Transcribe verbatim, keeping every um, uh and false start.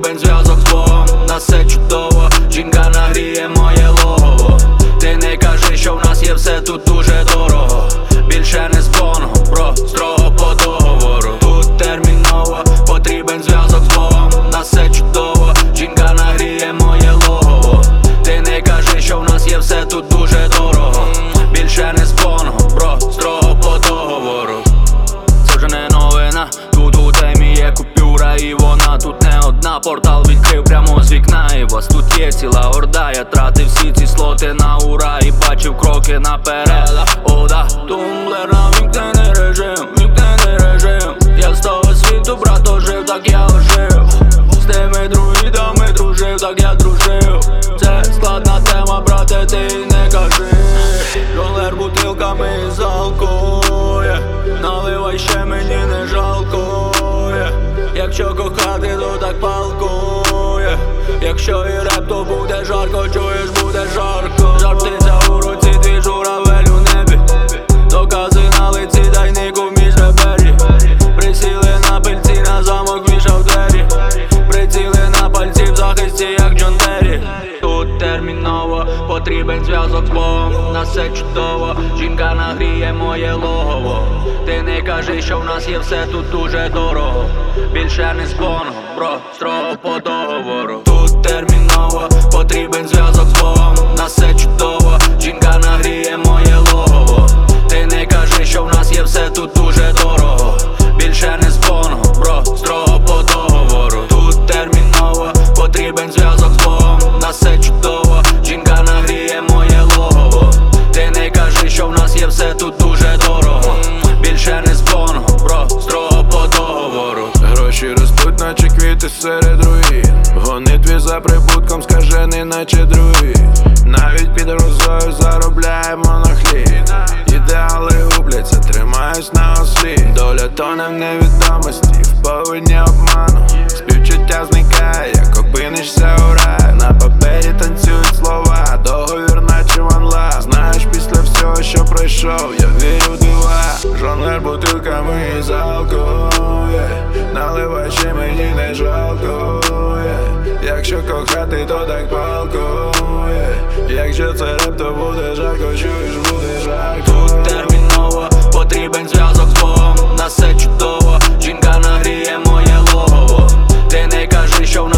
потрібен зв'язок з Богом. Нас все чудово, жінка нагріє моє логово. Ти не кажи, що в нас є все тут дуже дорого. Більше не з бонгом, бро, строго по договору. Тут терміново потрібен зв'язок з Богом. Нас все чудово, жінка нагріє моє логово. Ти не кажи, що в нас є все тут дуже дорого. Більше не з бонгом, бро, строго по договору. Це вже не новина, тут у темі є купюра і вона тут не одна. Портал відкрив прямо з вікна, і вас тут є ціла орда. Я тратив всі ці слоти на ура і бачив кроки наперед. Ода, тумблер на вімкнений режим, вімкнений режим. Я з того світу, брато, жив, так я ожив. З тими друїдами дружив, так я дружив. Це складна тема, брате, ти не кажи. Жонглер бутилками залкує, наливай ще, мені не жалкує. Якщо кохати, то так палкує. Якщо і реп, то буде жарко, чуєш, буде жарко. Жар птиця у руці, твій журавель у небі. Докази на лиці, дай нику між ребері. Присіли на пильці, на замок вішав двері. Приціли на пальці в захисті, як Джон Террі. Тут терміново потрібен зв'язок з Богом. Нас все чудово, жінка нагріє моє логово. Ти не кажи, що в нас є все тут дуже дорого. Більше не з бонгом, бро, строго по договору. Тут терміново потрібен зв'язок з Богом. Нас все чудово, жінка нагріє моє логово. Ти не кажи, що в нас є все тут дуже дорого. Більше не з бонгом, бро, строго по договору. Тут терміново потрібен зв'язок з Богом. Нас все чудово, жінка нагріє моє логово. Ти не кажи, що в нас є все тут дуже дорого. Більше не з бонгом, бро, строго по договору. Гроші ростуть, наче квіти серед руїн. В гонитві за прибутком скажений, наче друїд. Навіть під розою заробляємо на хліб. Ідеали губляться, тримаюсь на ослі. Доля тоне в невідомості, в повинні обману. Співчуття зникає, як опинишся у раю. На папері танцюють слова, договір наче ванла. Знаєш, після всього, що пройшов, я вірю в дива. Жонглер бутилками залкує, наливай ще, мені не жалкує. Якщо кохати, то так палкує. Якщо це реп, то буде жарко, чуєш, буде жарко. Тут терміново потрібен зв'язок з Богом. Нас все чудово, жінка нагріє моє логово. Ти не кажи, що в